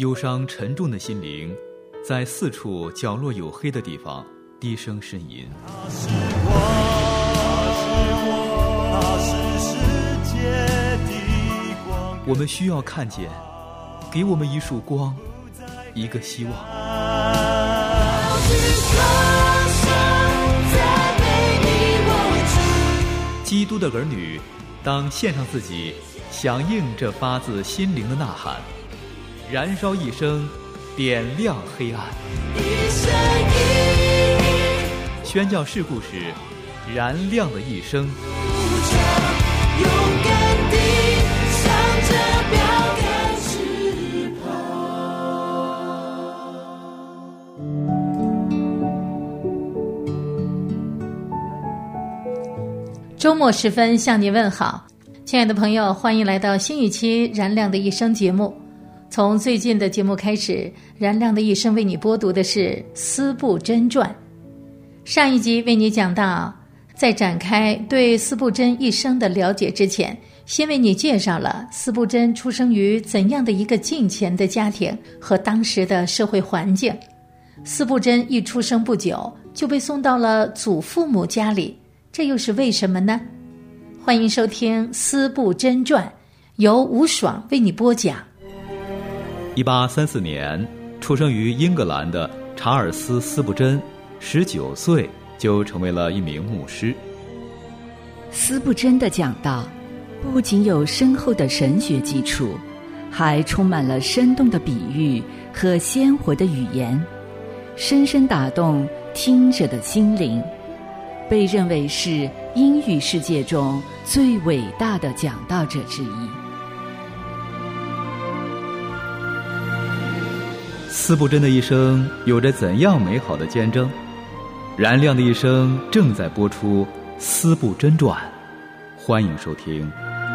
忧伤沉重的心灵在四处角落有黑的地方低声呻吟。 他是我，他是世界的光。 我们需要看见，给我们一束光，一个希望。基督的儿女当献上自己，响应这发自心灵的呐喊，燃烧一生，点亮黑暗。宣教士故事，燃亮的一生。 勇敢地向着标杆直跑。 周末时分向您问好，亲爱的朋友，欢迎来到新一期燃亮的一生节目。从最近的节目开始，燃亮的一生为你播读的是司布真传。上一集为你讲到，在展开对司布真一生的了解之前，先为你介绍了司布真出生于怎样的一个敬虔的家庭和当时的社会环境。司布真一出生不久就被送到了祖父母家里，这又是为什么呢？欢迎收听司布真传，由吴爽为你播讲。 1834年出生于英格兰的查尔斯·司布真19岁就成为了一名牧师。 司布真的讲道不仅有深厚的神学基础，还充满了生动的比喻和鲜活的语言，深深打动听者的心灵，被认为是英语世界中最伟大的讲道者之一。 司布真的一生有着怎样美好的见证？燃亮的一生正在播出《司布真传》，欢迎收听。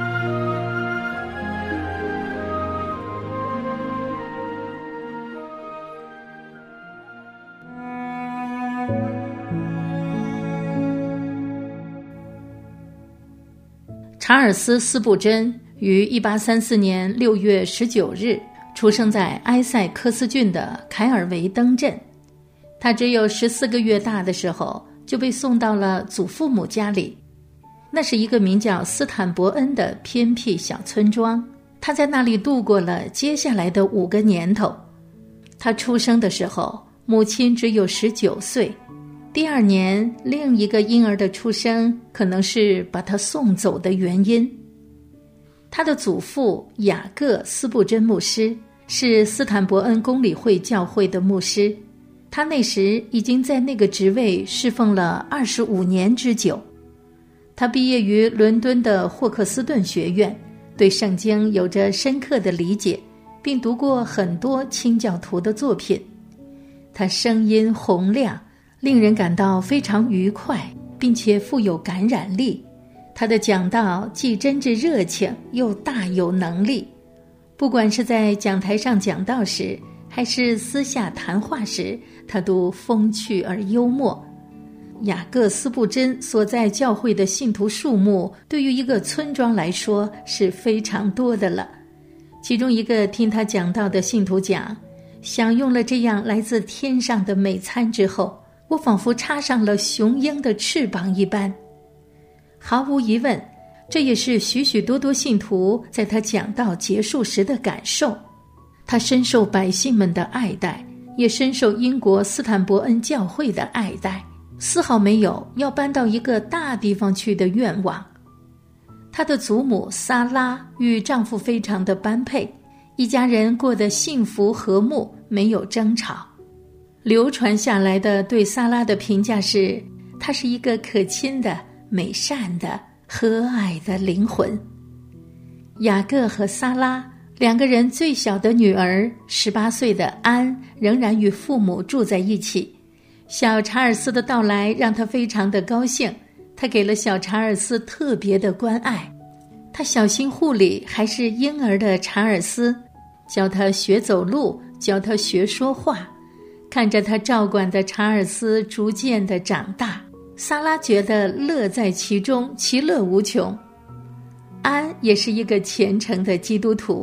查尔斯·司布真于1834年6月19日出生在埃塞克斯郡的凯尔维登镇。他只有14个月大的时候就被送到了祖父母家里，那是一个名叫斯坦伯恩的偏僻小村庄。他在那里度过了接下来的5个年头。他出生的时候，母亲只有19岁。第2年，另一个婴儿的出生可能是把他送走的原因。他的祖父雅各·司布真牧师是斯坦伯恩公理会教会的牧师，他那时已经在那个职位侍奉了25年之久。他毕业于伦敦的霍克斯顿学院，对圣经有着深刻的理解，并读过很多清教徒的作品。他声音洪亮，令人感到非常愉快，并且富有感染力。他的讲道既真挚热情，又大有能力。不管是在讲台上讲道时，还是私下谈话时，他都风趣而幽默。雅各·司布真所在教会的信徒数目对于一个村庄来说是非常多的了。其中一个听他讲道的信徒讲，享用了这样来自天上的美餐之后，我仿佛插上了雄鹰的翅膀一般。毫无疑问，这也是许许多多信徒在他讲道结束时的感受。他深受百姓们的爱戴，也深受英国斯坦伯恩教会的爱戴，丝毫没有要搬到一个大地方去的愿望。他的祖母萨拉与丈夫非常的般配，一家人过得幸福和睦，没有争吵。流传下来的对萨拉的评价是，她是一个可亲的、美善的、和蔼的灵魂。雅各和萨拉2个人最小的女儿18岁的安仍然与父母住在一起。小查尔斯的到来让他非常的高兴，他给了小查尔斯特别的关爱。他小心护理还是婴儿的查尔斯，教他学走路，教他学说话。看着他照管的查尔斯逐渐的长大，萨拉觉得乐在其中，其乐无穷。安也是一个虔诚的基督徒，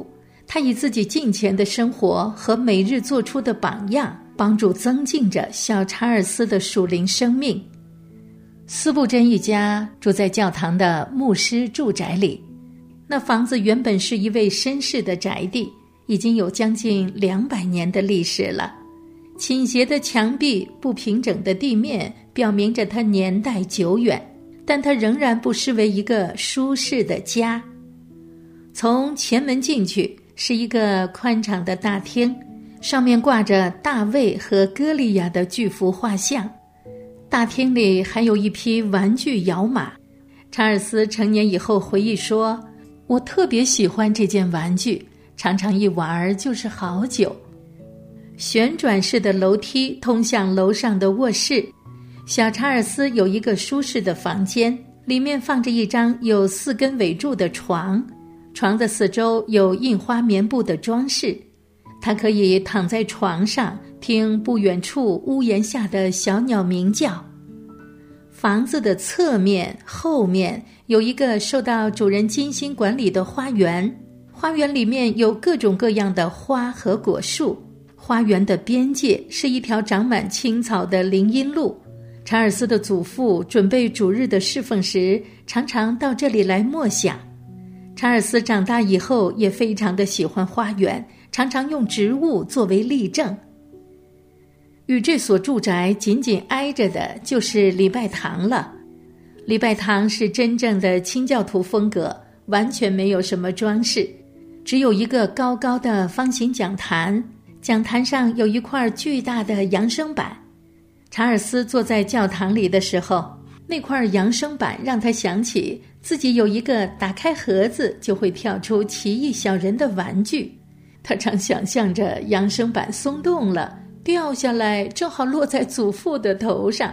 他以自己敬虔的生活和每日做出的榜样，帮助增进着小查尔斯的属灵生命。斯布真一家住在教堂的牧师住宅里，那房子原本是一位绅士的宅地，已经有将近200年的历史了。倾斜的墙壁、不平整的地面表明着它年代久远，但它仍然不失为一个舒适的家。从前门进去是一个宽敞的大厅，上面挂着大卫和歌利亚的巨幅画像。大厅里还有一匹玩具摇马。查尔斯成年以后回忆说，我特别喜欢这件玩具，常常一玩就是好久。旋转式的楼梯通向楼上的卧室，小查尔斯有一个舒适的房间，里面放着一张有4根尾柱的床，床的四周有印花棉布的装饰，他可以躺在床上听不远处屋檐下的小鸟鸣叫。房子的侧面、后面有一个受到主人精心管理的花园，花园里面有各种各样的花和果树，花园的边界是一条长满青草的林荫路。查尔斯的祖父准备主日的侍奉时，常常到这里来默想。查尔斯长大以后也非常的喜欢花园，常常用植物作为例证。与这所住宅紧紧挨着的就是礼拜堂了。礼拜堂是真正的清教徒风格，完全没有什么装饰，只有一个高高的方形讲坛，讲坛上有一块巨大的扬声板。查尔斯坐在教堂里的时候，那块扬声板让他想起自己有一个打开盒子就会跳出奇异小人的玩具。他常想象着扬声板松动了，掉下来正好落在祖父的头上。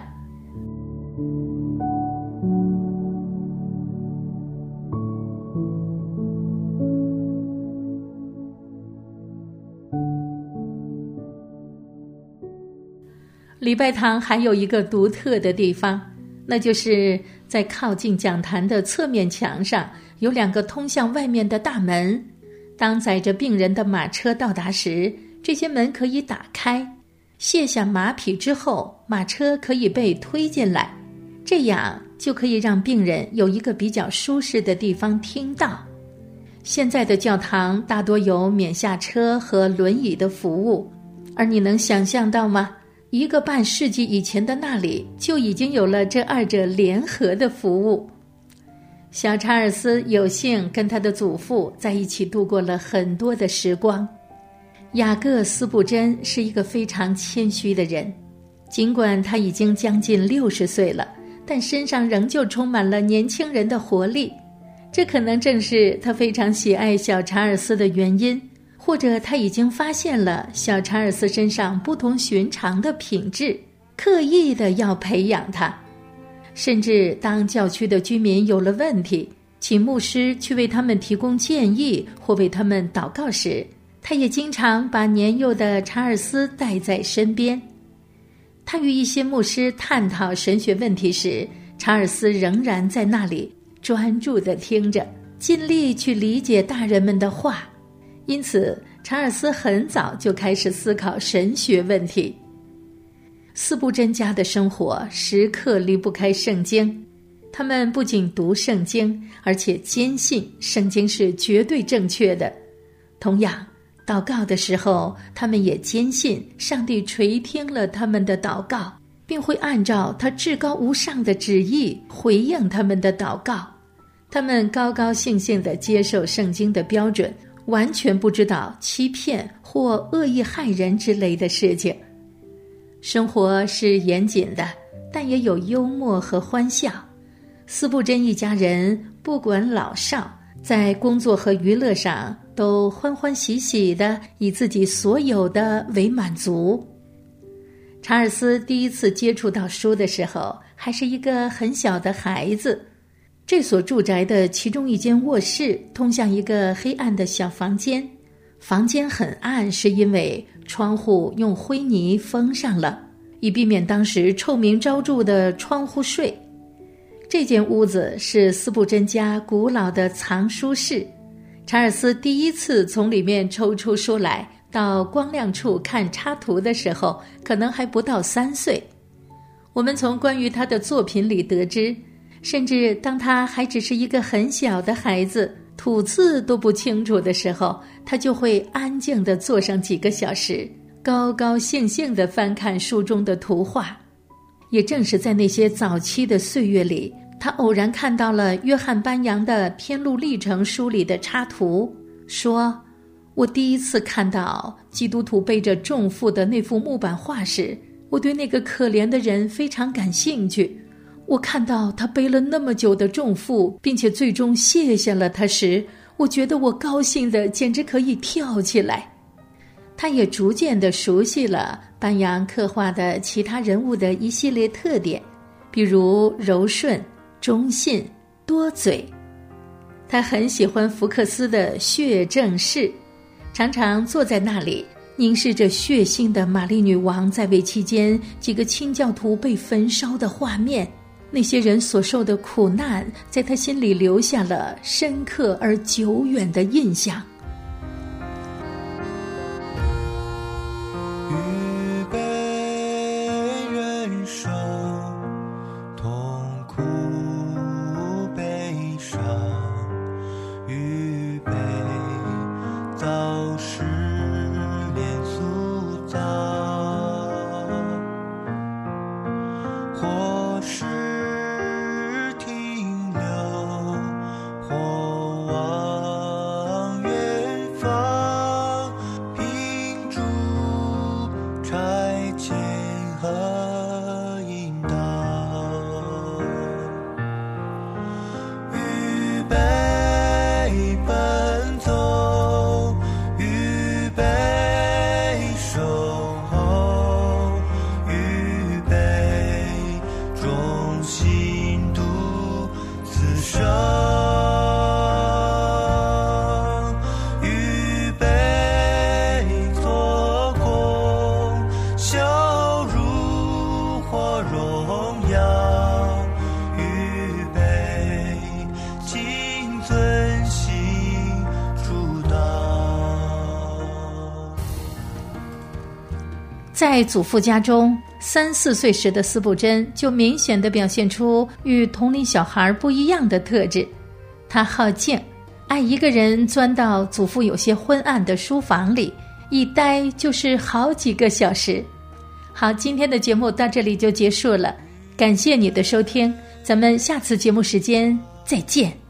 礼拜堂还有一个独特的地方，那就是在靠近讲坛的侧面墙上有2个通向外面的大门。当载着病人的马车到达时，这些门可以打开，卸下马匹之后，马车可以被推进来，这样就可以让病人有一个比较舒适的地方听到。现在的教堂大多有免下车和轮椅的服务，而你能想象到吗？1个半世纪以前的那里就已经有了这2者联合的服务。小查尔斯有幸跟他的祖父在一起度过了很多的时光。雅各·斯布真是一个非常谦虚的人，尽管他已经将近60岁了，但身上仍旧充满了年轻人的活力。这可能正是他非常喜爱小查尔斯的原因，或者他已经发现了小查尔斯身上不同寻常的品质，刻意的要培养他。甚至当教区的居民有了问题，请牧师去为他们提供建议或为他们祷告时，他也经常把年幼的查尔斯带在身边。他与一些牧师探讨神学问题时，查尔斯仍然在那里专注地听着，尽力去理解大人们的话。因此查尔斯很早就开始思考神学问题。斯布真家的生活时刻离不开圣经，他们不仅读圣经，而且坚信圣经是绝对正确的。同样，祷告的时候，他们也坚信上帝垂听了他们的祷告，并会按照他至高无上的旨意回应他们的祷告。他们高高兴兴地接受圣经的标准，完全不知道欺骗或恶意害人之类的事情。生活是严谨的，但也有幽默和欢笑。斯布真一家人不管老少，在工作和娱乐上都欢欢喜喜的，以自己所有的为满足。查尔斯第一次接触到书的时候，还是一个很小的孩子。这所住宅的其中一间卧室通向一个黑暗的小房间，房间很暗，是因为窗户用灰泥封上了，以避免当时臭名昭著的窗户税。这间屋子是斯布真家古老的藏书室。 查尔斯第一次从里面抽出书来，到光亮处看插图的时候，可能还不到3岁。我们从关于他的作品里得知，甚至当他还只是一个很小的孩子，吐字都不清楚的时候，他就会安静地坐上几个小时，高高兴兴地翻看书中的图画。也正是在那些早期的岁月里，他偶然看到了约翰·班扬的《偏路历程》书里的插图，说：我第一次看到基督徒背着重负的那幅木板画时，我对那个可怜的人非常感兴趣。我看到他背了那么久的重负，并且最终卸下了它时，我觉得我高兴得简直可以跳起来。他也逐渐地熟悉了班扬刻画的其他人物的一系列特点，比如柔顺、忠信、多嘴。他很喜欢福克斯的血正式，常常坐在那里凝视着血腥的玛丽女王在位期间几个清教徒被焚烧的画面，那些人所受的苦难在他心里留下了深刻而久远的印象。 预备人生，痛苦悲伤，预备早逝炼塑造，或是停留，或往远方，拼筑拆迁和引导，预备奔走，预备守候，预备忠心独自生，预备做工，笑如或荣耀，预备谨遵行主道。 在祖父家中，3、4岁时的司布真就明显地表现出与同龄小孩不一样的特质。他好静，爱一个人钻到祖父有些昏暗的书房里，一待就是好几个小时。好，今天的节目到这里就结束了，感谢你的收听，咱们下次节目时间再见。